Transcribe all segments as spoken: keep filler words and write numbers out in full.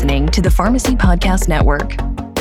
listening to the Pharmacy Podcast Network.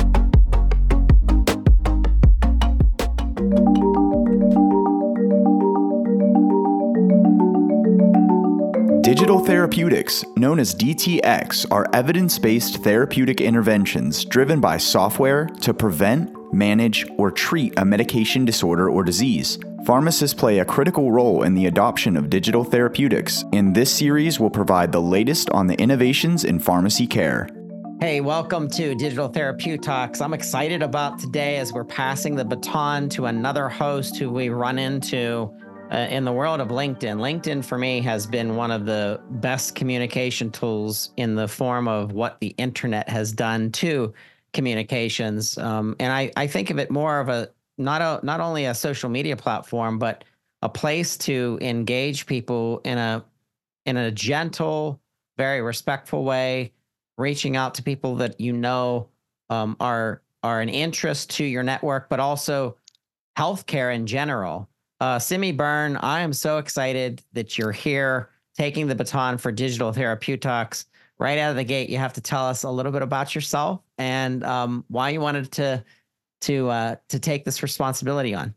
Digital therapeutics, known as D T X, are evidence-based therapeutic interventions driven by software to prevent, manage, or treat a medication disorder or disease. Pharmacists play a critical role in the adoption of digital therapeutics, and this series will provide the latest on the innovations in pharmacy care. Hey, welcome to Digital Therapeutics. I'm excited about today as we're passing the baton to another host who we run into uh, in the world of LinkedIn. LinkedIn, for me, has been one of the best communication tools in the form of what the internet has done to communications. Um, and I, I think of it more of a not a not only a social media platform, but a place to engage people in a in a gentle, very respectful way, reaching out to people that you know um, are are an interest to your network, but also healthcare in general. Uh, Simi Byrne, I am so excited that you're here, taking the baton for Digital Therapeutics. Right out of the gate, you have to tell us a little bit about yourself and um, why you wanted to to uh, to take this responsibility on.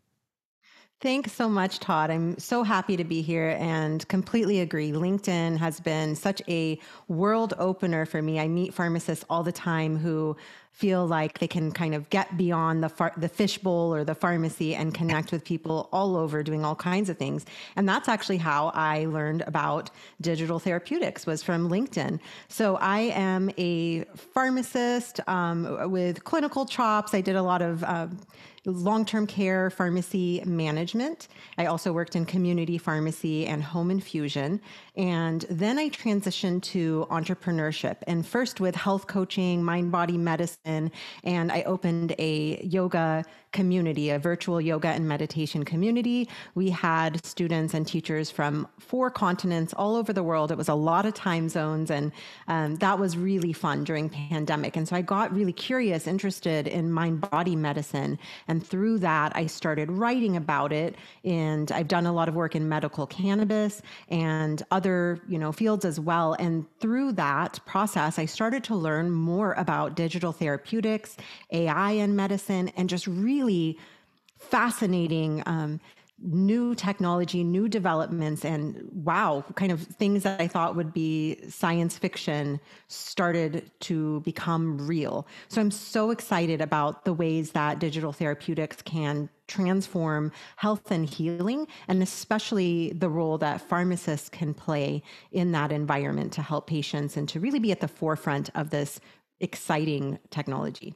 Thanks so much, Todd. I'm so happy to be here and completely agree. LinkedIn has been such a world opener for me. I meet pharmacists all the time who feel like they can kind of get beyond the far- the fishbowl or the pharmacy and connect with people all over doing all kinds of things. And that's actually how I learned about digital therapeutics, was from LinkedIn. So I am a pharmacist um, with clinical chops. I did a lot of uh, long-term care pharmacy management. I also worked in community pharmacy and home infusion. And then I transitioned to entrepreneurship, and first with health coaching, mind-body medicine, and I opened a yoga community, a virtual yoga and meditation community. We had students and teachers from four continents all over the world. It was a lot of time zones, and um, that was really fun during pandemic. And so I got really curious, interested in mind-body medicine, and through that, I started writing about it. And I've done a lot of work in medical cannabis and other, you know, fields as well. And through that process, I started to learn more about digital therapeutics, A I in medicine, and just really fascinating um, new technology, new developments, and wow, kind of things that I thought would be science fiction started to become real. So I'm so excited about the ways that digital therapeutics can transform health and healing, and especially the role that pharmacists can play in that environment to help patients and to really be at the forefront of this exciting technology.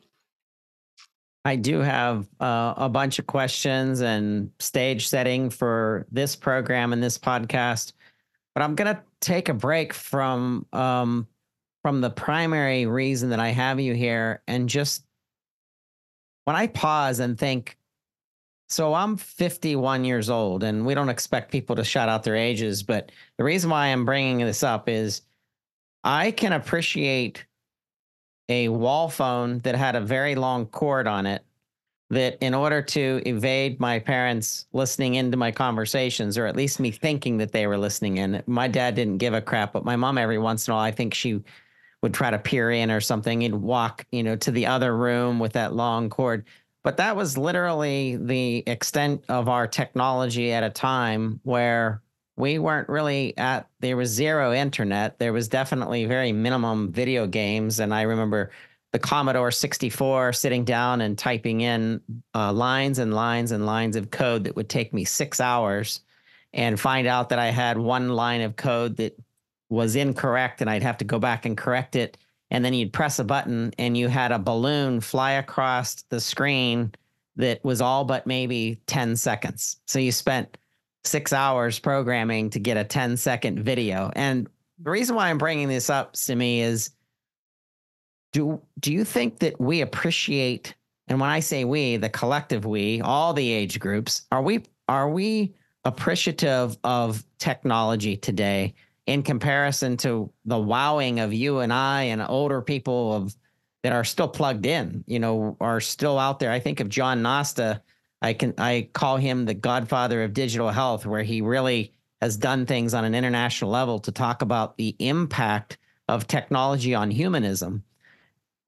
I do have uh, a bunch of questions and stage setting for this program and this podcast, but I'm going to take a break from um, from the primary reason that I have you here. And just when I pause and think, so I'm fifty-one years old, and we don't expect people to shout out their ages, but the reason why I'm bringing this up is I can appreciate a wall phone that had a very long cord on it, that in order to evade my parents listening into my conversations, or at least me thinking that they were listening in. My dad didn't give a crap, but my mom, every once in a while, I think she would try to peer in or something and walk, you know, to the other room with that long cord. But that was literally the extent of our technology at a time where we weren't really at, there was zero internet. There was definitely very minimum video games. And I remember the Commodore sixty-four, sitting down and typing in uh, lines and lines and lines of code that would take me six hours and find out that I had one line of code that was incorrect and I'd have to go back and correct it. And then you'd press a button and you had a balloon fly across the screen that was all but maybe ten seconds. So you spent six hours programming to get a ten second video. And the reason why I'm bringing this up, Simi, is do, do you think that we appreciate, and when I say we, the collective we, all the age groups, are we, are we appreciative of technology today in comparison to the wowing of you and I and older people of that are still plugged in, you know, are still out there? I think of John Nosta. I can I call him the godfather of digital health, where he really has done things on an international level to talk about the impact of technology on humanism.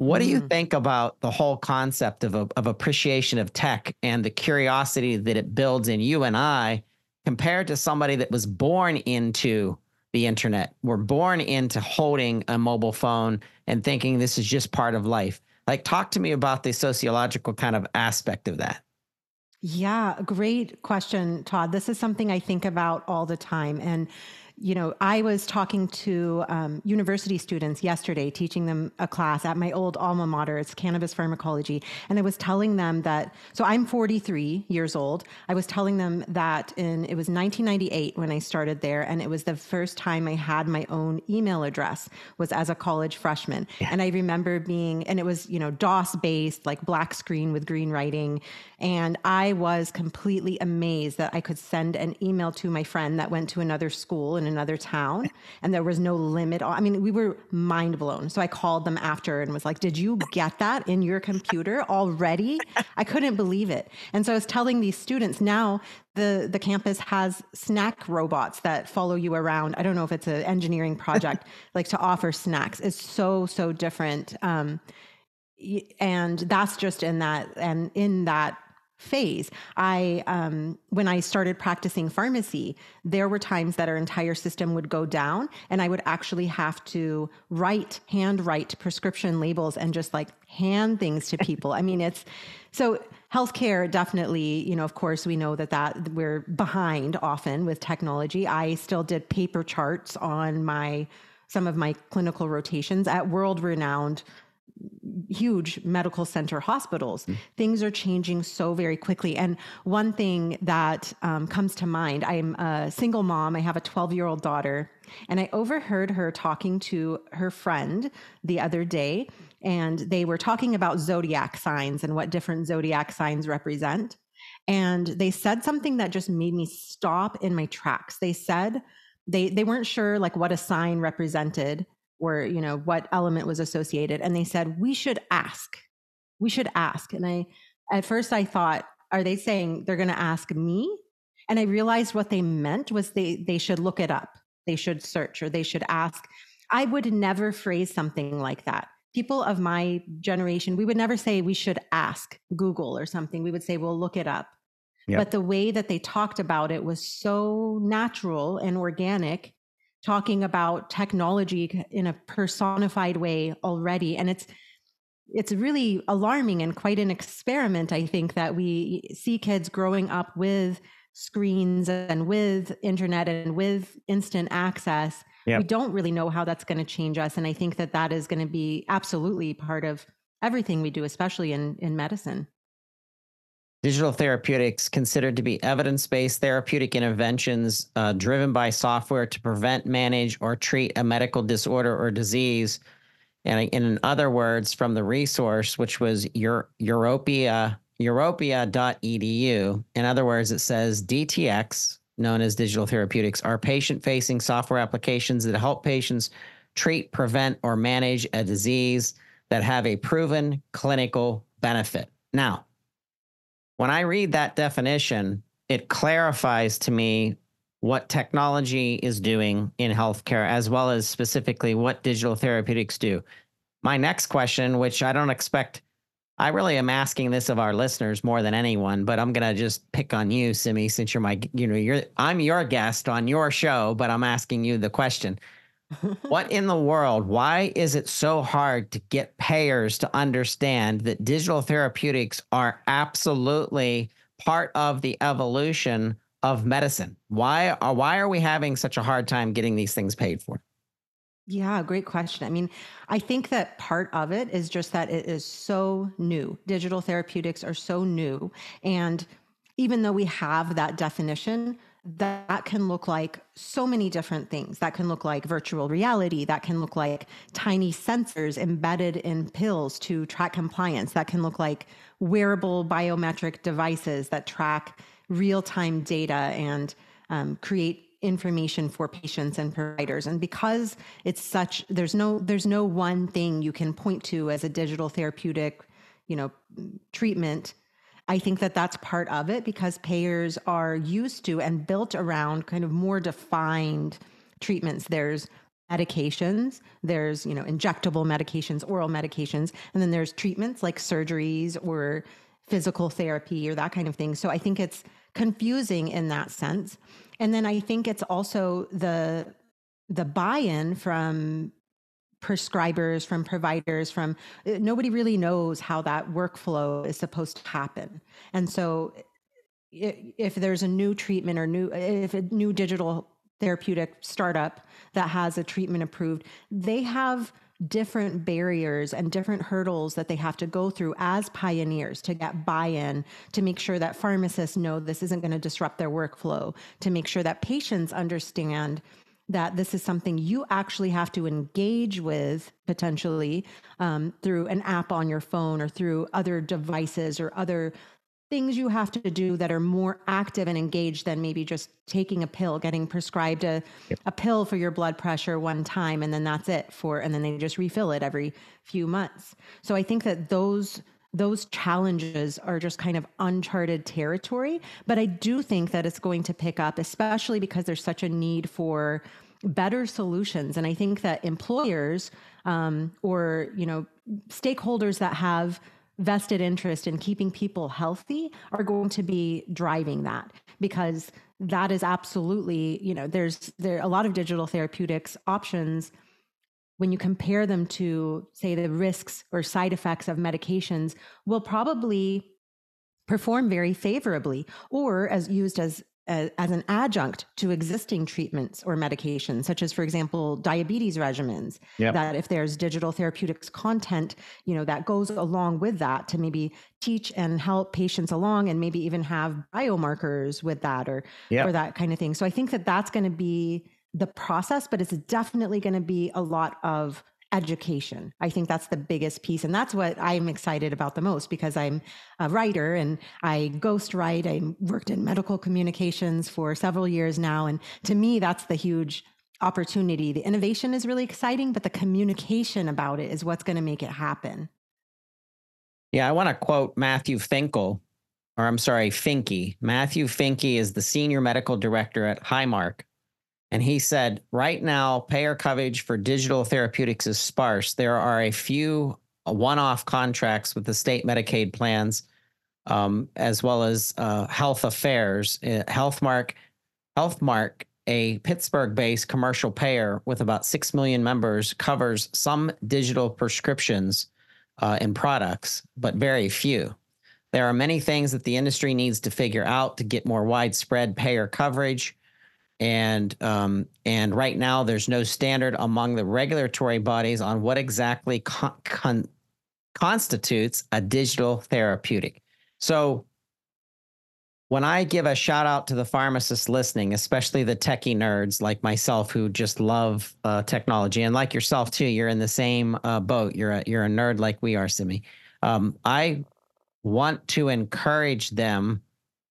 What do you Mm. think about the whole concept of, of appreciation of tech and the curiosity that it builds in you and I compared to somebody that was born into the internet? We're born into holding a mobile phone and thinking this is just part of life. Like, talk to me about the sociological kind of aspect of that. Yeah, great question, Todd. This is something I think about all the time. And, you know, I was talking to um, university students yesterday, teaching them a class at my old alma mater. It's cannabis pharmacology. And I was telling them that, so I'm forty-three years old. I was telling them that in, it was nineteen ninety-eight when I started there. And it was the first time I had my own email address was as a college freshman. Yeah. And I remember being, and it was, you know, DOS based, like black screen with green writing. And I was completely amazed that I could send an email to my friend that went to another school in another town, and there was no limit. I mean, we were mind blown. So I called them after and was like, did you get that in your computer already? I couldn't believe it. And so I was telling these students, now the, the campus has snack robots that follow you around. I don't know if it's an engineering project, like to offer snacks. It's so, so different. Um, and that's just in that, and in that phase. I, um, when I started practicing pharmacy, there were times that our entire system would go down and I would actually have to write, hand write prescription labels and just like hand things to people. I mean, it's so healthcare definitely, you know, of course we know that that we're behind often with technology. I still did paper charts on my, some of my clinical rotations at world renowned huge medical center hospitals. Mm. Things are changing so very quickly. And one thing that um, comes to mind, I'm a single mom. I have a twelve-year-old daughter, and I overheard her talking to her friend the other day, and they were talking about zodiac signs and what different zodiac signs represent. And they said something that just made me stop in my tracks. They said they they weren't sure like what a sign represented, or, you know, what element was associated. And they said, we should ask, we should ask. And I, at first I thought, are they saying they're going to ask me? And I realized what they meant was they, they should look it up. They should search, or they should ask. I would never phrase something like that. People of my generation, we would never say we should ask Google or something. We would say, well, look it up. Yep. But the way that they talked about it was so natural and organic, talking about technology in a personified way already. And it's it's really alarming and quite an experiment, I think, that we see kids growing up with screens and with internet and with instant access. Yep. We don't really know how that's going to change us. And I think that that is going to be absolutely part of everything we do, especially in, in medicine. Digital therapeutics considered to be evidence-based therapeutic interventions uh, driven by software to prevent, manage, or treat a medical disorder or disease. And in other words, from the resource, which was Euro- Europia, europia dot e d u. In other words, it says D T X, known as digital therapeutics, are patient-facing software applications that help patients treat, prevent, or manage a disease that have a proven clinical benefit. Now, when I read that definition, it clarifies to me what technology is doing in healthcare, as well as specifically what digital therapeutics do. My next question, which I don't expect, I really am asking this of our listeners more than anyone, but I'm going to just pick on you, Simi, since you're my, you know, you're, I'm your guest on your show, but I'm asking you the question. What in the world, why is it so hard to get payers to understand that digital therapeutics are absolutely part of the evolution of medicine? Why are, why are we having such a hard time getting these things paid for? Yeah, great question. I mean, I think that part of it is just that it is so new. Digital therapeutics are so new. And even though we have that definition, that can look like so many different things. That can look like virtual reality. That can look like tiny sensors embedded in pills to track compliance. That can look like wearable biometric devices that track real-time data and um, create information for patients and providers. And because it's such, there's no, there's no one thing you can point to as a digital therapeutic, you know, treatment. I think that that's part of it, because payers are used to and built around kind of more defined treatments. There's medications. There's, you know, injectable medications, oral medications, and then there's treatments like surgeries or physical therapy or that kind of thing. So I think it's confusing in that sense. And then I think it's also the the buy-in from prescribers, from providers, from nobody really knows how that workflow is supposed to happen. And so if there's a new treatment or new, if a new digital therapeutic startup that has a treatment approved, they have different barriers and different hurdles that they have to go through as pioneers to get buy-in, to make sure that pharmacists know this isn't going to disrupt their workflow, to make sure that patients understand that this is something you actually have to engage with potentially um, through an app on your phone or through other devices or other things you have to do that are more active and engaged than maybe just taking a pill, getting prescribed a, yep. a pill for your blood pressure one time, and then that's it for, and then they just refill it every few months. So I think that those those challenges are just kind of uncharted territory, but I do think that it's going to pick up, especially because there's such a need for better solutions. And I think that employers um, or, you know, stakeholders that have vested interest in keeping people healthy are going to be driving that, because that is absolutely, you know, there's there are a lot of digital therapeutics options. When you compare them to, say, the risks or side effects of medications, will probably perform very favorably, or as used as as, as an adjunct to existing treatments or medications, such as, for example, diabetes regimens. Yep. That if there's digital therapeutics content, you know, that goes along with that to maybe teach and help patients along, and maybe even have biomarkers with that, or yep. or that kind of thing. So I think that that's going to be the process, but it's definitely going to be a lot of education. I think that's the biggest piece. And that's what I'm excited about the most, because I'm a writer and I ghostwrite. I worked in medical communications for several years now. And to me, that's the huge opportunity. The innovation is really exciting, but the communication about it is what's going to make it happen. Yeah, I want to quote Matthew Finkel, or I'm sorry, Finke. Matthew Finke is the senior medical director at Highmark. And he said, right now, payer coverage for digital therapeutics is sparse. There are a few one-off contracts with the state Medicaid plans, um, as well as uh, Health Affairs. Uh, Healthmark, Healthmark, a Pittsburgh-based commercial payer with about six million members, covers some digital prescriptions uh, and products, but very few. There are many things that the industry needs to figure out to get more widespread payer coverage. And um, and right now, there's no standard among the regulatory bodies on what exactly con- con- constitutes a digital therapeutic. So when I give a shout out to the pharmacists listening, especially the techie nerds like myself who just love uh, technology, and like yourself too, you're in the same uh, boat. You're a, you're a nerd like we are, Simi. Um, I want to encourage them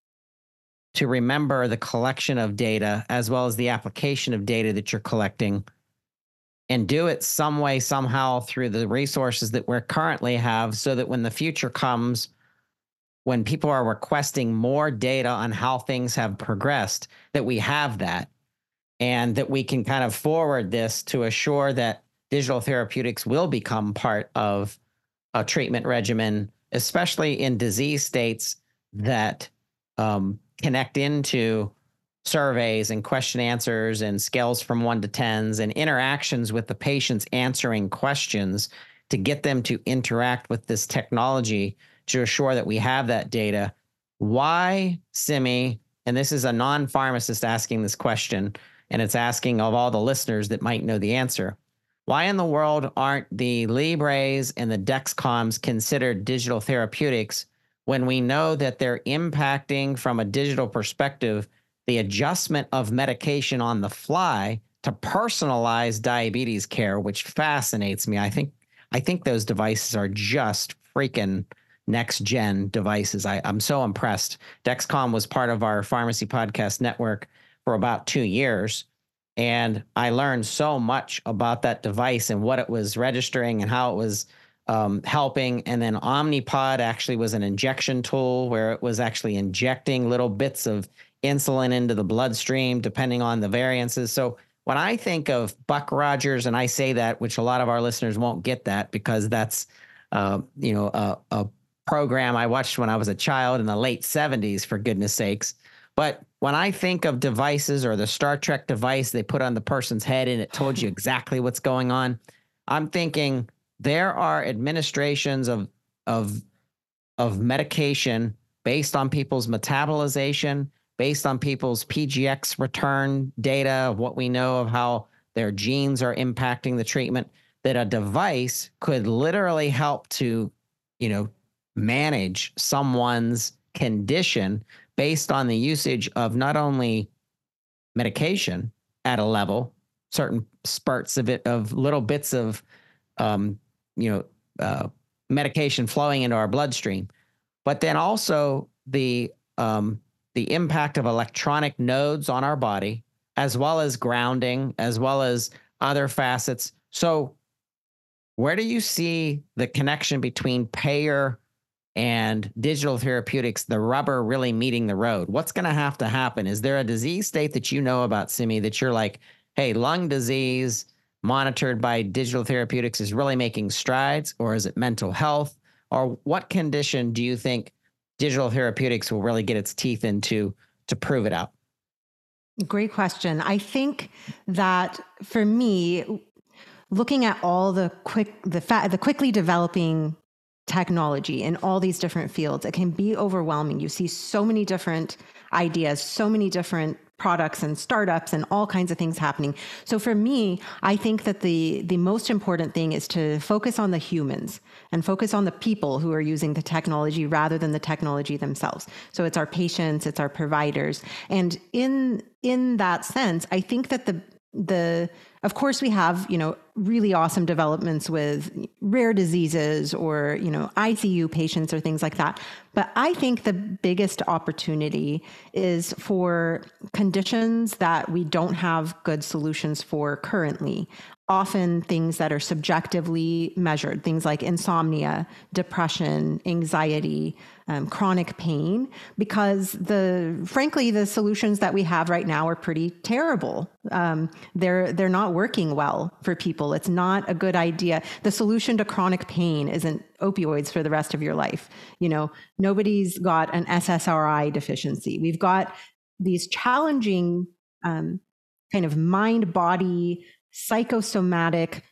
to remember the collection of data as well as the application of data that you're collecting, and do it some way, somehow through the resources that we currently have, so that when the future comes, when people are requesting more data on how things have progressed, that we have that, and that we can kind of forward this to assure that digital therapeutics will become part of a treatment regimen, especially in disease states that um, connect into surveys and question answers and scales from one to tens and interactions with the patients answering questions to get them to interact with this technology to assure that we have that data. Why, Simi, and this is a non-pharmacist asking this question, and it's asking of all the listeners that might know the answer, why in the world aren't the Libres and the Dexcoms considered digital therapeutics when we know that they're impacting, from a digital perspective, the adjustment of medication on the fly to personalize diabetes care, which fascinates me. I think I think those devices are just freaking next-gen devices. I, I'm so impressed. Dexcom was part of our Pharmacy Podcast Network for about two years, and I learned so much about that device and what it was registering and how it was Um, helping. And then Omnipod actually was an injection tool where it was actually injecting little bits of insulin into the bloodstream, depending on the variances. So when I think of Buck Rogers, and I say that, which a lot of our listeners won't get that because that's, uh, you know, a, a program I watched when I was a child in the late seventies, for goodness sakes. But when I think of devices or the Star Trek device they put on the person's head and it told you exactly what's going on, I'm thinking there are administrations of of of medication based on people's metabolization, based on people's P G X return data of what we know of how their genes are impacting the treatment, that a device could literally help to, you know, manage someone's condition based on the usage of not only medication at a level, certain spurts of it, of little bits of, um, you know, uh, medication flowing into our bloodstream, but then also the um, the impact of electronic nodes on our body, as well as grounding, as well as other facets. So where do you see the connection between payer and digital therapeutics, the rubber really meeting the road? What's going to have to happen? Is there a disease state that you know about, Simi, that you're like, hey, lung disease monitored by digital therapeutics is really making strides? Or is it mental health? Or what condition do you think digital therapeutics will really get its teeth into to prove it out? Great question. I think that for me, looking at all the quick, the fa- the quickly developing technology in all these different fields, it can be overwhelming. You see so many different ideas, so many different products and startups and all kinds of things happening. So for me, I think that the the most important thing is to focus on the humans and focus on the people who are using the technology rather than the technology themselves. So it's our patients, it's our providers. And in in that sense, I think that the the of course we have, you know, really awesome developments with rare diseases or, you know, I C U patients or things like that. But I think the biggest opportunity is for conditions that we don't have good solutions for currently. Often things that are subjectively measured, things like insomnia, depression, anxiety, um, chronic pain, because the frankly, the solutions that we have right now are pretty terrible. Um, they're they're not working well for people. It's not a good idea. The solution to chronic pain isn't opioids for the rest of your life. You know, nobody's got an S S R I deficiency. We've got these challenging um, kind of mind-body psychosomatic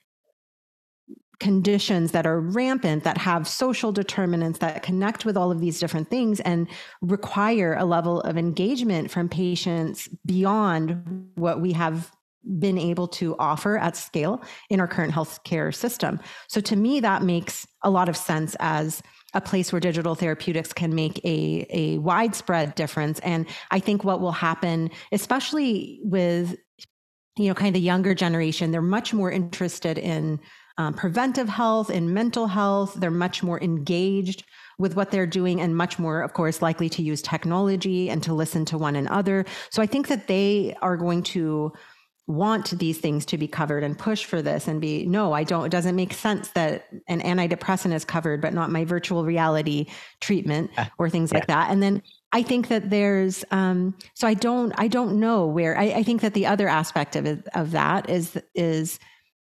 conditions that are rampant, that have social determinants, that connect with all of these different things and require a level of engagement from patients beyond what we have been able to offer at scale in our current healthcare system. So to me, that makes a lot of sense as a place where digital therapeutics can make a, a widespread difference. And I think what will happen, especially with, you know, kind of the younger generation, they're much more interested in um, preventive health and mental health. They're much more engaged with what they're doing and much more, of course, likely to use technology and to listen to one another. So I think that they are going to want these things to be covered and push for this and be, no, I don't, it doesn't make sense that an antidepressant is covered, but not my virtual reality treatment or things yeah. like that. And then I think that there's, um, so I don't, I don't know where, I, I think that the other aspect of it, of that is, is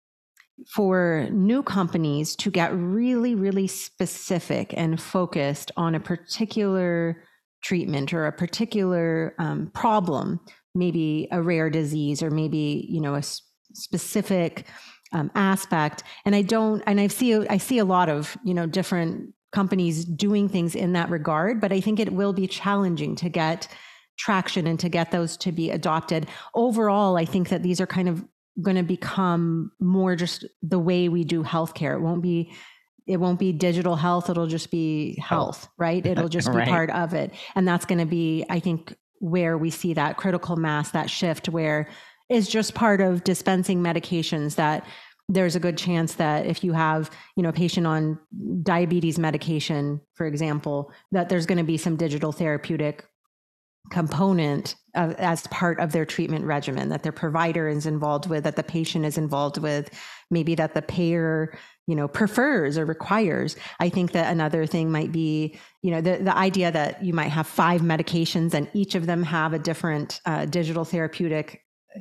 for new companies to get really, really specific and focused on a particular treatment or a particular um, problem, maybe a rare disease or maybe, you know, a s- specific um, aspect. And I don't, and I see, I see a lot of, you know, different companies doing things in that regard, but I think it will be challenging to get traction and to get those to be adopted. Overall, I think that these are kind of going to become more just the way we do healthcare. It won't be, it won't be digital health. It'll just be health, right? It'll just be right. part of it. And that's going to be, I think, where we see that critical mass, that shift where it's just part of dispensing medications, that there's a good chance that if you have, you know, a patient on diabetes medication, for example, that there's going to be some digital therapeutic component of, as part of their treatment regimen, that their provider is involved with, that the patient is involved with, maybe that the payer, you know, prefers or requires. I think that another thing might be, you know, the, the idea that you might have five medications and each of them have a different uh, digital therapeutic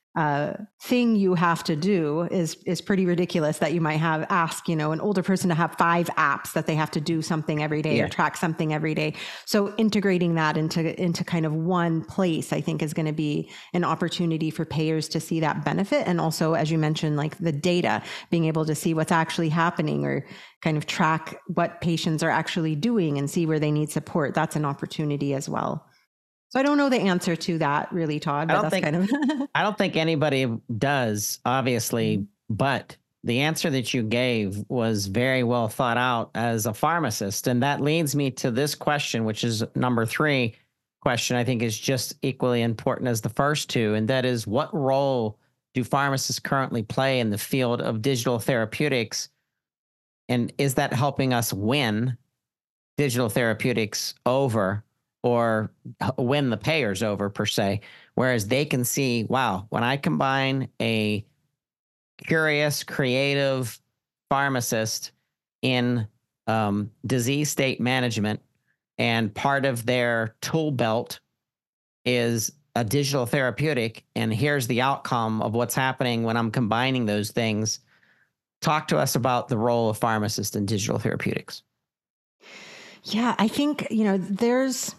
uh, thing you have to do is is pretty ridiculous. That you might have ask, you know, an older person to have five apps that they have to do something every day, yeah, or track something every day. So integrating that into into kind of one place, I think, is going to be an opportunity for payers to see that benefit, and also, as you mentioned, like the data, being able to see what's actually happening, or kind of track what patients are actually doing and see where they need support. That's an opportunity as well. So I don't know the answer to that really, Todd, but that's think, kind of... I don't think anybody does, obviously, but the answer that you gave was very well thought out as a pharmacist. And that leads me to this question, which is number three question, I think is just equally important as the first two. And that is, what role do pharmacists currently play in the field of digital therapeutics? And is that helping us win digital therapeutics over, or win the payers over per se, whereas they can see, wow, when I combine a curious, creative pharmacist in um, disease state management, and part of their tool belt is a digital therapeutic, and here's the outcome of what's happening when I'm combining those things. Talk to us about the role of pharmacists in digital therapeutics. Yeah, I think, you know, there's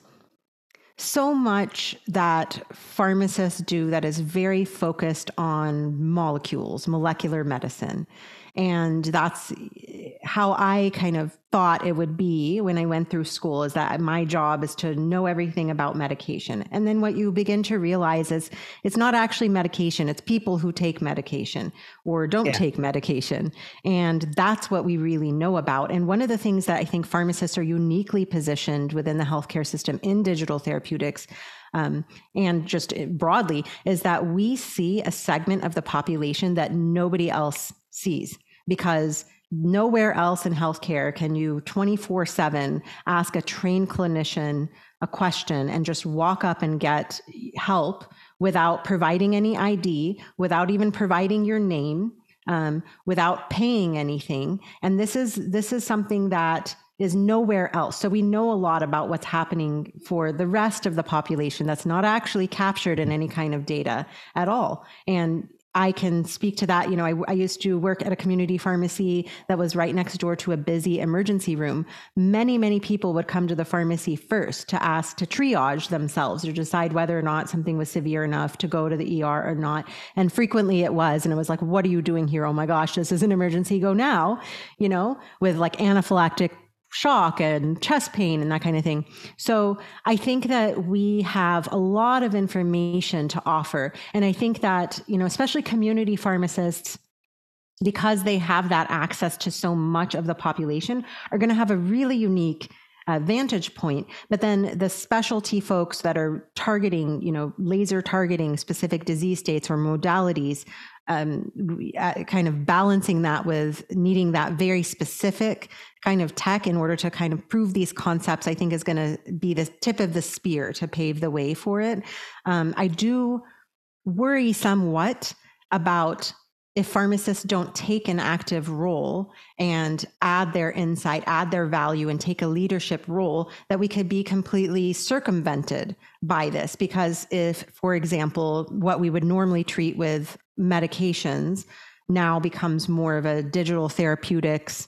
so much that pharmacists do that is very focused on molecules, molecular medicine. And that's how I kind of thought it would be when I went through school, is that my job is to know everything about medication. And then what you begin to realize is it's not actually medication. It's people who take medication or don't yeah. take medication. And that's what we really know about. And one of the things that I think pharmacists are uniquely positioned within the healthcare system in digital therapeutics, Um, and just broadly, is that we see a segment of the population that nobody else sees, because nowhere else in healthcare can you twenty-four seven ask a trained clinician a question and just walk up and get help without providing any I D, without even providing your name, um, without paying anything. And this is this is something that is nowhere else. So we know a lot about what's happening for the rest of the population that's not actually captured in any kind of data at all. And I can speak to that. You know, I, I used to work at a community pharmacy that was right next door to a busy emergency room. Many, many people would come to the pharmacy first to ask to triage themselves or decide whether or not something was severe enough to go to the E R or not. And frequently it was. And it was like, what are you doing here? Oh my gosh, this is an emergency. Go now, you know, with like anaphylactic shock and chest pain and that kind of thing. So I think that we have a lot of information to offer. And I think that, you know, especially community pharmacists, because they have that access to so much of the population, are going to have a really unique uh, vantage point. But then the specialty folks that are targeting, you know, laser targeting specific disease states or modalities, um, uh, kind of balancing that with needing that very specific kind of tech in order to kind of prove these concepts, I think is going to be the tip of the spear to pave the way for it. Um, I do worry somewhat about if pharmacists don't take an active role and add their insight, add their value, and take a leadership role, that we could be completely circumvented by this. Because if, for example, what we would normally treat with medications now becomes more of a digital therapeutics,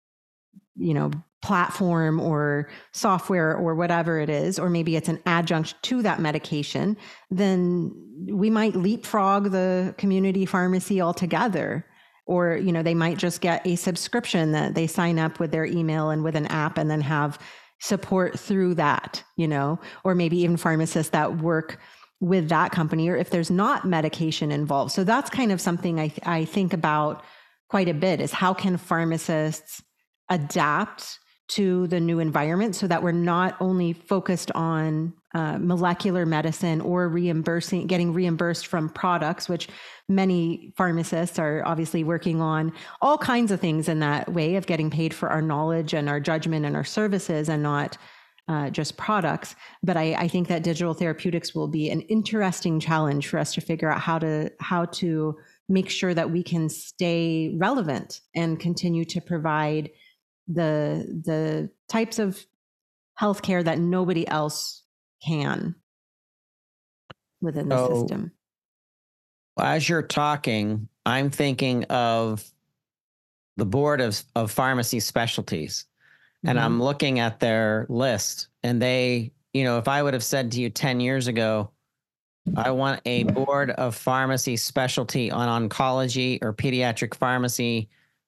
you know, platform or software or whatever it is, or maybe it's an adjunct to that medication, then we might leapfrog the community pharmacy altogether. Or, you know, they might just get a subscription that they sign up with their email and with an app and then have support through that, you know, or maybe even pharmacists that work with that company, or if there's not medication involved. So that's kind of something I, th- I think about quite a bit, is how can pharmacists adapt to the new environment so that we're not only focused on uh, molecular medicine or reimbursing, getting reimbursed from products, which many pharmacists are obviously working on all kinds of things in that way of getting paid for our knowledge and our judgment and our services, and not uh, just products. But I, I think that digital therapeutics will be an interesting challenge for us to figure out how to how to make sure that we can stay relevant and continue to provide the the types of healthcare that nobody else can within the So system. As you're talking, I'm thinking of the board of, of pharmacy specialties, and Mhm. I'm looking at their list, and they, you know, if I would have said to you ten years ago, I want a board of pharmacy specialty on oncology or pediatric pharmacy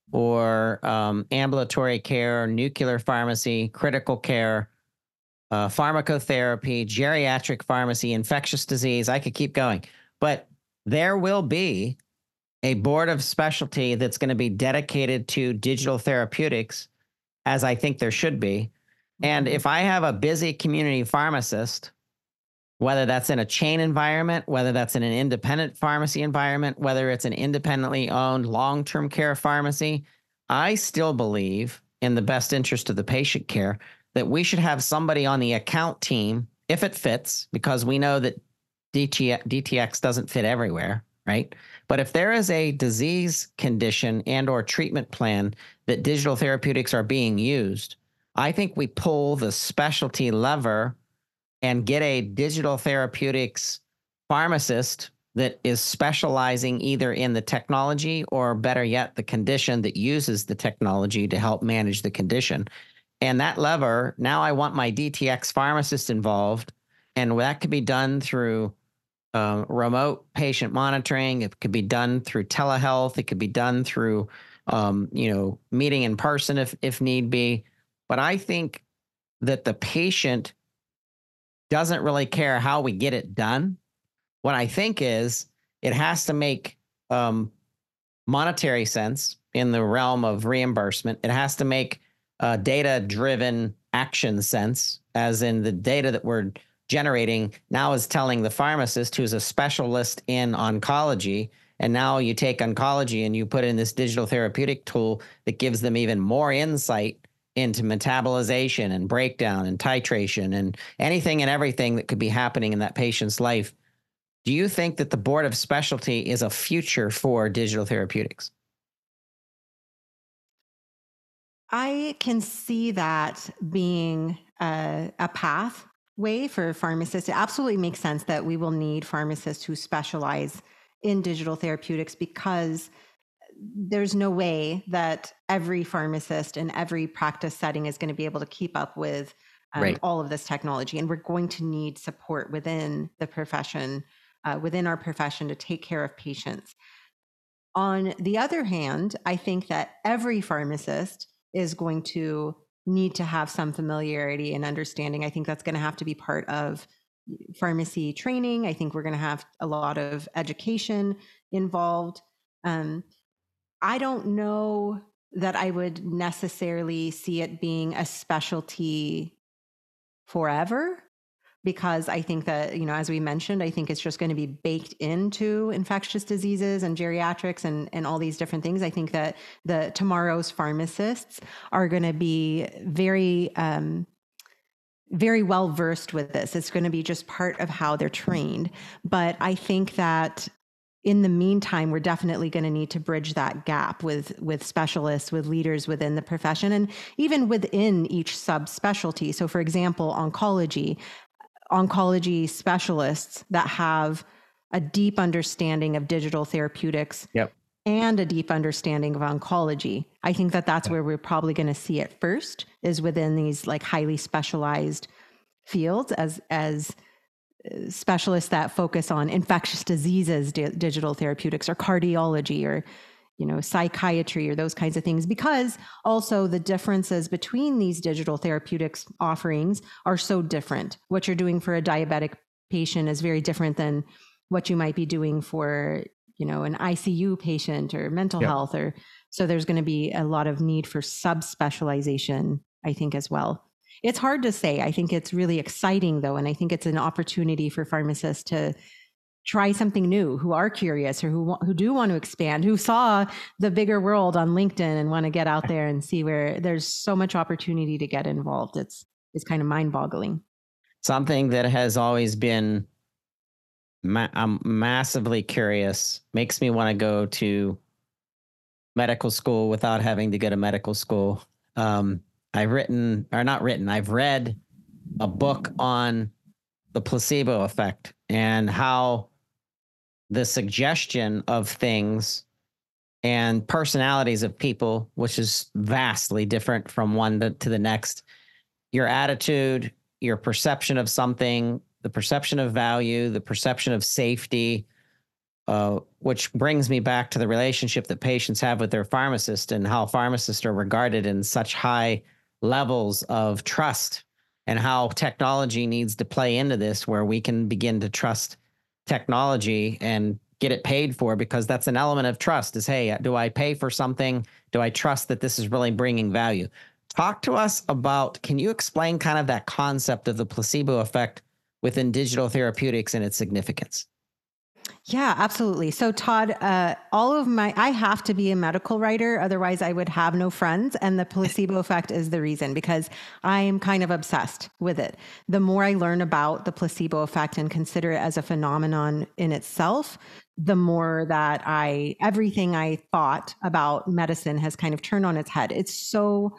or um, ambulatory care, nuclear pharmacy, critical care, uh, pharmacotherapy, geriatric pharmacy, infectious disease. I could keep going, but there will be a board of specialty that's going to be dedicated to digital therapeutics, as I think there should be. And Mhm. if I have a busy community pharmacist, whether that's in a chain environment, whether that's in an independent pharmacy environment, whether it's an independently owned long-term care pharmacy, I still believe in the best interest of the patient care that we should have somebody on the account team, if it fits, because we know that D T X doesn't fit everywhere, right? But if there is a disease condition and or treatment plan that digital therapeutics are being used, I think we pull the specialty lever and get a digital therapeutics pharmacist that is specializing either in the technology or, better yet, the condition that uses the technology to help manage the condition. And that lever, now I want my D T X pharmacist involved, and that could be done through uh, remote patient monitoring. It could be done through telehealth. It could be done through, um, you know, meeting in person if if need be. But I think that the patient doesn't really care how we get it done. What I think is it has to make um, monetary sense in the realm of reimbursement. It has to make uh, data-driven action sense, as in the data that we're generating now is telling the pharmacist, who's a specialist in oncology, and now you take oncology and you put in this digital therapeutic tool that gives them even more insight into metabolization and breakdown and titration and anything and everything that could be happening in that patient's life. Do you think that the board of specialty is a future for digital therapeutics? I can see that being a, a pathway for pharmacists. It absolutely makes sense that we will need pharmacists who specialize in digital therapeutics, because there's no way that every pharmacist in every practice setting is going to be able to keep up with um, Right. all of this technology. And we're going to need support within the profession, uh, within our profession, to take care of patients. On the other hand, I think that every pharmacist is going to need to have some familiarity and understanding. I think that's going to have to be part of pharmacy training. I think we're going to have a lot of education involved. Um, I don't know that I would necessarily see it being a specialty forever, because I think that, you know, as we mentioned, I think it's just going to be baked into infectious diseases and geriatrics and, and all these different things. I think that the tomorrow's pharmacists are going to be very, um, very well versed with this. It's going to be just part of how they're trained. But I think that in the meantime, we're definitely going to need to bridge that gap with with specialists, with leaders within the profession, and even within each subspecialty. So, for example, oncology, oncology specialists that have a deep understanding of digital therapeutics Yep. and a deep understanding of oncology. I think that that's where we're probably going to see it first, is within these like highly specialized fields, as as specialists that focus on infectious diseases, di- digital therapeutics, or cardiology, or you know, psychiatry, or those kinds of things. Because also the differences between these digital therapeutics offerings are so different. What you're doing for a diabetic patient is very different than what you might be doing for, you know, an I C U patient or mental Yep. health. Or so there's going to be a lot of need for subspecialization, I think, as well. It's hard to say. I think it's really exciting, though, and I think it's an opportunity for pharmacists to try something new, who are curious, or who who do want to expand, who saw the bigger world on LinkedIn and want to get out there and see where there's so much opportunity to get involved. It's it's kind of mind-boggling. Something that has always been ma- I'm massively curious, makes me want to go to medical school without having to go to medical school. Um, I've written, or not written, I've read a book on the placebo effect and how the suggestion of things and personalities of people, which is vastly different from one to, to the next. Your attitude, your perception of something, the perception of value, the perception of safety, uh, which brings me back to the relationship that patients have with their pharmacist and how pharmacists are regarded in such high levels of trust, and how technology needs to play into this, where we can begin to trust technology and get it paid for, because that's an element of trust is, hey, do I pay for something? Do I trust that this is really bringing value? Talk to us about, can you explain kind of that concept of the placebo effect within digital therapeutics and its significance? Yeah, absolutely. So Todd, uh, all of my, I have to be a medical writer. Otherwise I would have no friends. And the placebo effect is the reason, because I am kind of obsessed with it. The more I learn about the placebo effect and consider it as a phenomenon in itself, the more that I, everything I thought about medicine has kind of turned on its head. It's so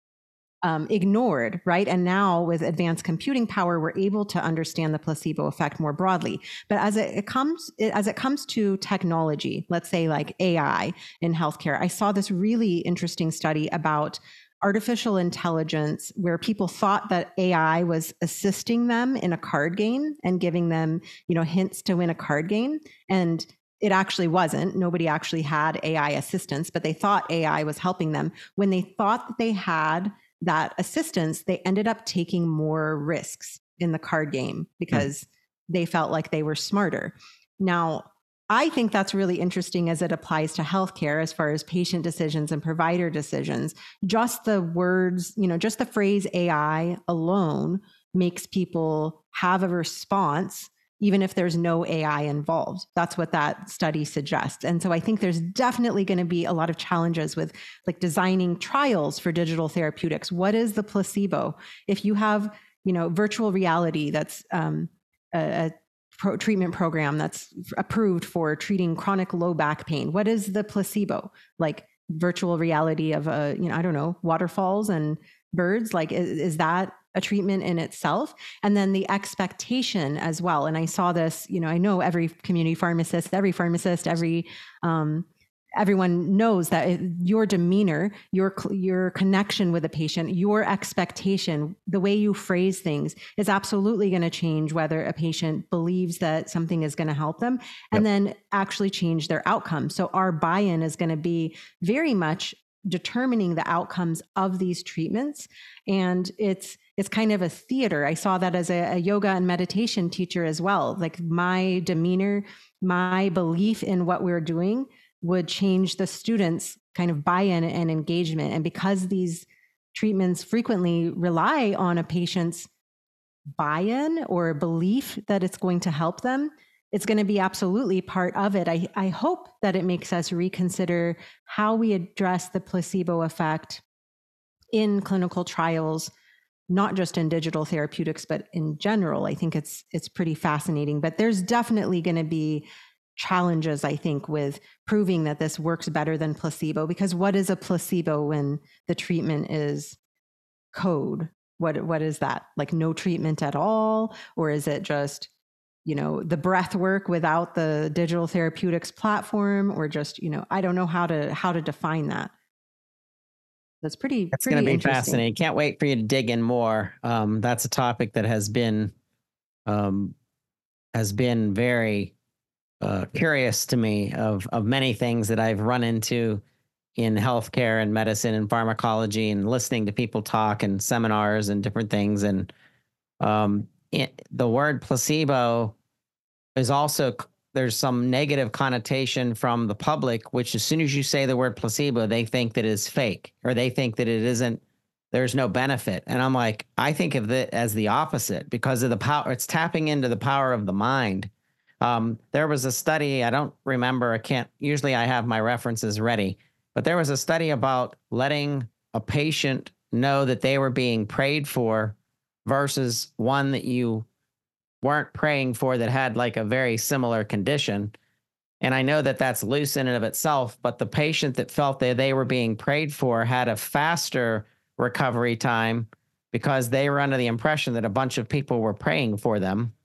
Um, ignored, right? And now with advanced computing power, we're able to understand the placebo effect more broadly. But as it, it comes, it, as it comes to technology, let's say like A I in healthcare, I saw this really interesting study about artificial intelligence where people thought that A I was assisting them in a card game and giving them, you know, hints to win a card game. And it actually wasn't. Nobody actually had A I assistance, but they thought A I was helping them. When they thought that they had that assistance, they ended up taking more risks in the card game because mm. they felt like they were smarter. Now, I think that's really interesting as it applies to healthcare, as far as patient decisions and provider decisions. Just the words, you know, just the phrase A I alone makes people have a response, even if there's no A I involved. That's what that study suggests. And so I think there's definitely going to be a lot of challenges with like designing trials for digital therapeutics. What is the placebo? If you have, you know, virtual reality, that's um, a, a pro- treatment program that's approved for treating chronic low back pain, what is the placebo? Like virtual reality of, a, you know, I don't know, waterfalls and birds, like is, is that a treatment in itself? And then the expectation as well. And I saw this, you know, I know every community pharmacist, every pharmacist, every, um, everyone knows that it, your demeanor, your, your connection with a patient, your expectation, the way you phrase things is absolutely going to change whether a patient believes that something is going to help them and yep. then actually change their outcome. So our buy-in is going to be very much determining the outcomes of these treatments. And it's, it's kind of a theater. I saw that as a, a yoga and meditation teacher as well. Like my demeanor, my belief in what we're doing would change the students' kind of buy-in and engagement. And because these treatments frequently rely on a patient's buy-in or belief that it's going to help them, it's going to be absolutely part of it. I, I hope that it makes us reconsider how we address the placebo effect in clinical trials, not just in digital therapeutics, but in general. I think it's it's pretty fascinating. But there's definitely going to be challenges, I think, with proving that this works better than placebo. Because what is a placebo when the treatment is code? What what is that? Like no treatment at all? Or is it just, you know, the breath work without the digital therapeutics platform? Or just, you know, I don't know how to how to define that. That's pretty, It's pretty going to be interesting. fascinating. Can't wait for you to dig in more. Um, that's a topic that has been, um, has been very uh, curious to me of, of many things that I've run into in healthcare and medicine and pharmacology and listening to people talk and seminars and different things. And um, it, the word placebo is also, there's some negative connotation from the public, which as soon as you say the word placebo, they think that it's fake, or they think that it isn't, there's no benefit. And I'm like, I think of it as the opposite because of the power, it's tapping into the power of the mind. Um, there was a study, I don't remember, I can't, usually I have my references ready, but there was a study about letting a patient know that they were being prayed for versus one that you weren't praying for that had like a very similar condition. And I know that that's loose in and of itself, but the patient that felt that they were being prayed for had a faster recovery time because they were under the impression that a bunch of people were praying for them.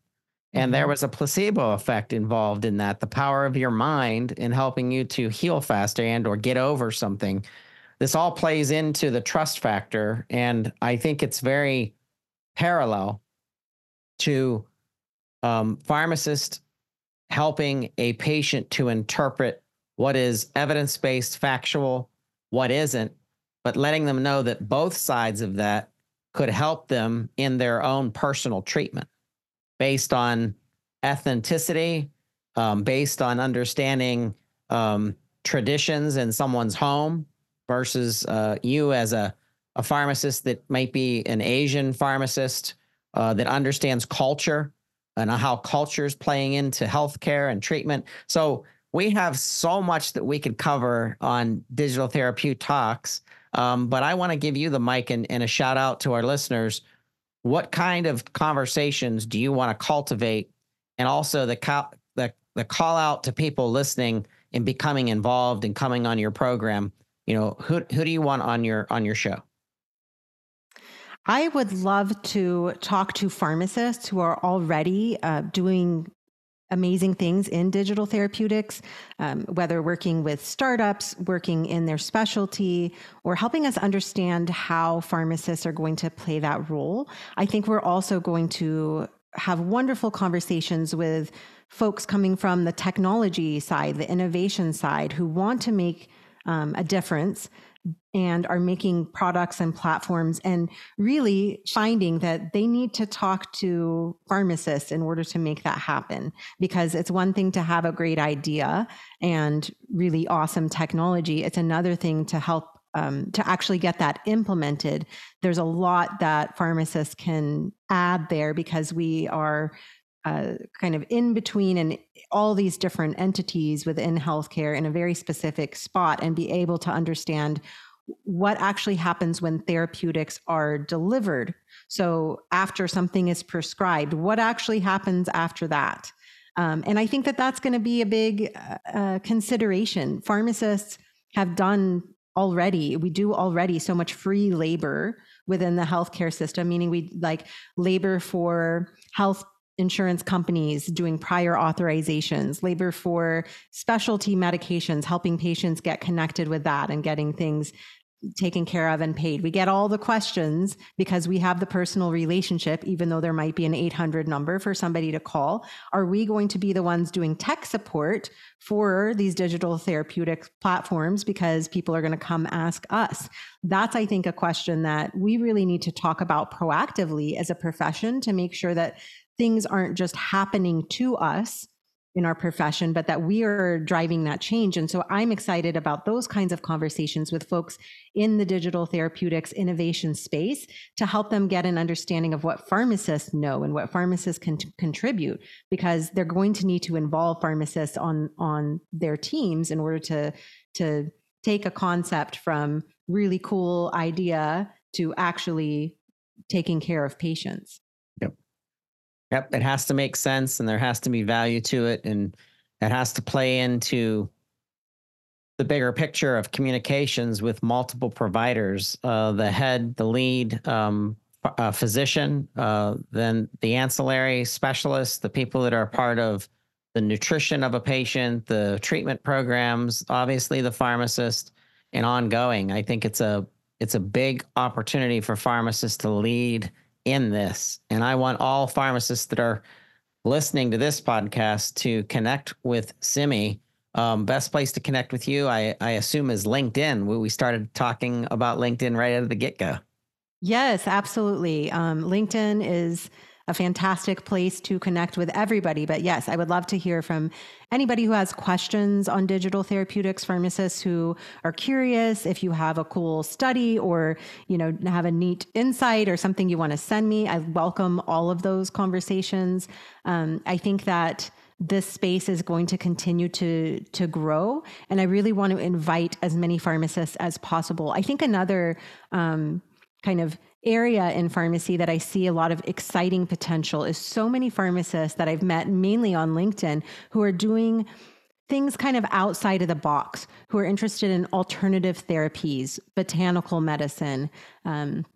And there Mhm. was a placebo effect involved in that, the power of your mind in helping you to heal faster and or get over something. This all plays into the trust factor. And I think it's very parallel to um, pharmacists helping a patient to interpret what is evidence-based, factual, what isn't, but letting them know that both sides of that could help them in their own personal treatment based on ethnicity, um, based on understanding um, traditions in someone's home versus uh, you as a, a pharmacist that might be an Asian pharmacist uh, that understands culture and how culture is playing into healthcare and treatment. So we have so much that we could cover on Digital Therapeutic Talks. Um, but I want to give you the mic and, and a shout out to our listeners. What kind of conversations do you want to cultivate? And also the call, the, the call out to people listening and becoming involved and coming on your program. You know, who, who do you want on your, on your show? I would love to talk to pharmacists who are already uh, doing amazing things in digital therapeutics, um, whether working with startups, working in their specialty, or helping us understand how pharmacists are going to play that role. I think we're also going to have wonderful conversations with folks coming from the technology side, the innovation side, who want to make um, a difference and are making products and platforms and really finding that they need to talk to pharmacists in order to make that happen. Because it's one thing to have a great idea and really awesome technology. It's another thing to help um, to actually get that implemented. There's a lot that pharmacists can add there because we are Uh, kind of in between and all these different entities within healthcare in a very specific spot, and be able to understand what actually happens when therapeutics are delivered. So after something is prescribed, what actually happens after that? Um, and I think that that's going to be a big uh, consideration. Pharmacists have done already, we do already so much free labor within the healthcare system, meaning we like labor for health insurance companies doing prior authorizations, labor for specialty medications, helping patients get connected with that and getting things taken care of and paid. We get all the questions because we have the personal relationship, even though there might be an eight hundred number for somebody to call. Are we going to be the ones doing tech support for these digital therapeutic platforms because people are going to come ask us? That's, I think, a question that we really need to talk about proactively as a profession to make sure that things aren't just happening to us in our profession, but that we are driving that change. And so I'm excited about those kinds of conversations with folks in the digital therapeutics innovation space to help them get an understanding of what pharmacists know and what pharmacists can t- contribute, because they're going to need to involve pharmacists on, on their teams in order to, to take a concept from really cool idea to actually taking care of patients. Yep. Yep. It has to make sense and there has to be value to it. And it has to play into the bigger picture of communications with multiple providers, uh, the head, the lead, um, uh, physician, uh, then the ancillary specialists, the people that are part of the nutrition of a patient, the treatment programs, obviously the pharmacist, and ongoing. I think it's a it's a big opportunity for pharmacists to lead in this. And I want all pharmacists that are listening to this podcast to connect with Simi. Um, best place to connect with you, I, I assume, is LinkedIn. We, we started talking about LinkedIn right out of the get-go. Yes, absolutely. Um, LinkedIn is a fantastic place to connect with everybody. But yes, I would love to hear from anybody who has questions on digital therapeutics, pharmacists who are curious. If you have a cool study or, you know, have a neat insight or something you want to send me, I welcome all of those conversations. Um, I think that this space is going to continue to to grow, and I really want to invite as many pharmacists as possible. I think another um, kind of area in pharmacy that I see a lot of exciting potential is so many pharmacists that I've met mainly on LinkedIn who are doing things kind of outside of the box, who are interested in alternative therapies, botanical medicine, um,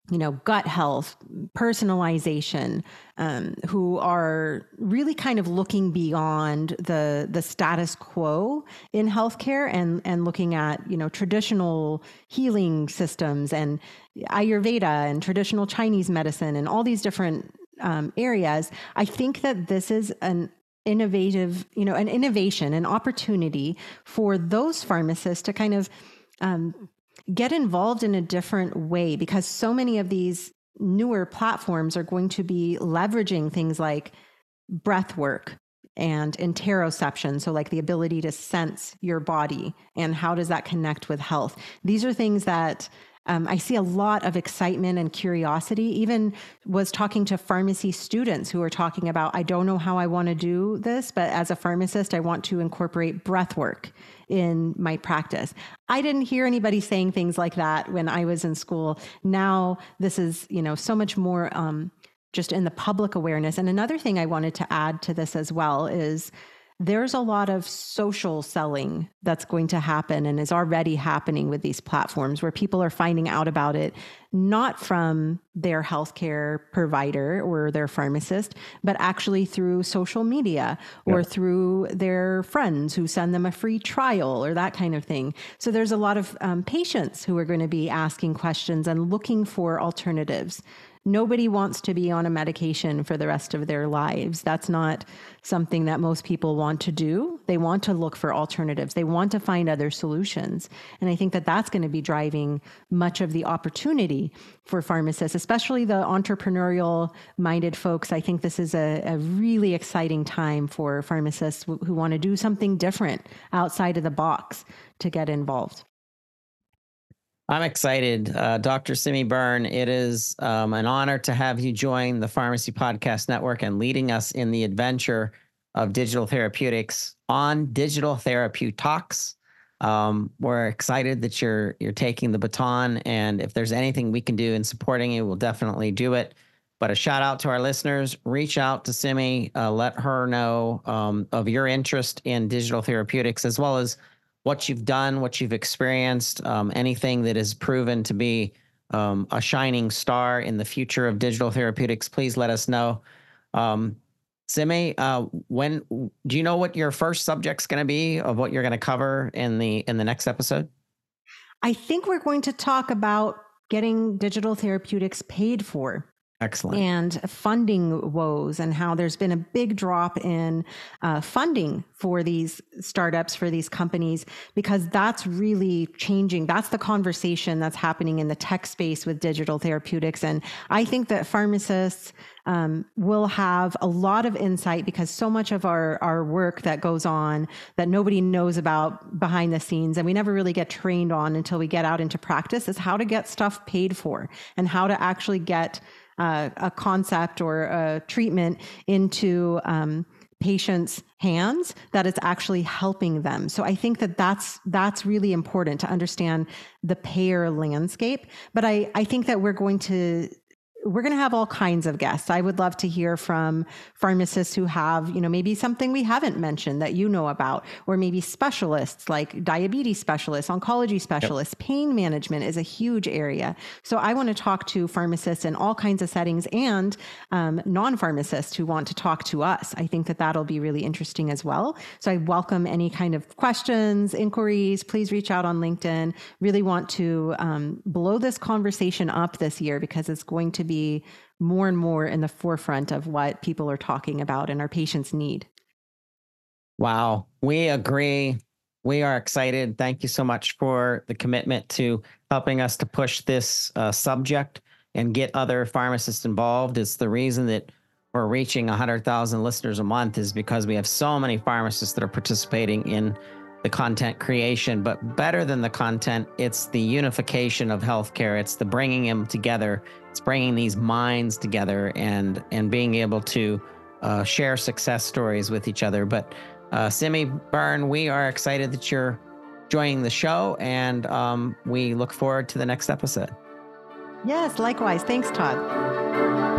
you know, gut health, personalization, um, who are really kind of looking beyond the the status quo in healthcare and and looking at, you know, traditional healing systems and Ayurveda and traditional Chinese medicine and all these different um, areas. I think that this is an innovative, you know, an innovation, an opportunity for those pharmacists to kind of um, get involved in a different way, because so many of these newer platforms are going to be leveraging things like breath work and interoception. So like the ability to sense your body and how does that connect with health? These are things that Um, I see a lot of excitement and curiosity. Even was talking to pharmacy students who are talking about, I don't know how I want to do this, but as a pharmacist, I want to incorporate breath work in my practice. I didn't hear anybody saying things like that when I was in school. Now this is, you know, so much more um, just in the public awareness. And another thing I wanted to add to this as well is there's a lot of social selling that's going to happen and is already happening with these platforms, where people are finding out about it, not from their healthcare provider or their pharmacist, but actually through social media or Yep. through their friends who send them a free trial or that kind of thing. So there's a lot of um, patients who are going to be asking questions and looking for alternatives. Nobody wants to be on a medication for the rest of their lives. That's not something that most people want to do. They want to look for alternatives. They want to find other solutions. And I think that that's going to be driving much of the opportunity for pharmacists, especially the entrepreneurial minded folks. I think this is a, a really exciting time for pharmacists who, who want to do something different outside of the box to get involved. I'm excited. Uh, Doctor Simi Byrne, it is um, an honor to have you join the Pharmacy Podcast Network and leading us in the adventure of digital therapeutics on Digital Therapeutic Talks. Um, we're excited that you're you're taking the baton, and if there's anything we can do in supporting you, we'll definitely do it. But a shout out to our listeners. Reach out to Simi. Uh, let her know um, of your interest in digital therapeutics, as well as what you've done, what you've experienced, um, anything that is proven to be um, a shining star in the future of digital therapeutics. Please let us know. Um, Simi, uh, when do you know what your first subject's going to be of what you're going to cover in the in the next episode? I think we're going to talk about getting digital therapeutics paid for. Excellent. And funding woes, and how there's been a big drop in uh, funding for these startups, for these companies, because that's really changing. That's the conversation that's happening in the tech space with digital therapeutics. And I think that pharmacists um, will have a lot of insight, because so much of our, our work that goes on that nobody knows about behind the scenes, and we never really get trained on until we get out into practice, is how to get stuff paid for and how to actually get Uh, a concept or a treatment into um, patients' hands that it's actually helping them. So I think that that's that's really important to understand the payer landscape. But I, I think that we're going to we're going to have all kinds of guests. I would love to hear from pharmacists who have, you know, maybe something we haven't mentioned that you know about, or maybe specialists like diabetes specialists, oncology specialists. Yep. Pain management is a huge area. So I want to talk to pharmacists in all kinds of settings, and um, non-pharmacists who want to talk to us. I think that that'll be really interesting as well. So I welcome any kind of questions, inquiries. Please reach out on LinkedIn. Really want to um, blow this conversation up this year, because it's going to be be more and more in the forefront of what people are talking about and our patients need. Wow. We agree. We are excited. Thank you so much for the commitment to helping us to push this uh, subject and get other pharmacists involved. It's the reason that we're reaching one hundred thousand listeners a month, is because we have so many pharmacists that are participating in the content creation. But better than the content, it's the unification of healthcare. It's the bringing them together. It's bringing these minds together and and being able to uh, share success stories with each other. But uh, Simi Byrne, we are excited that you're joining the show, and um, we look forward to the next episode. Yes, likewise. Thanks, Todd.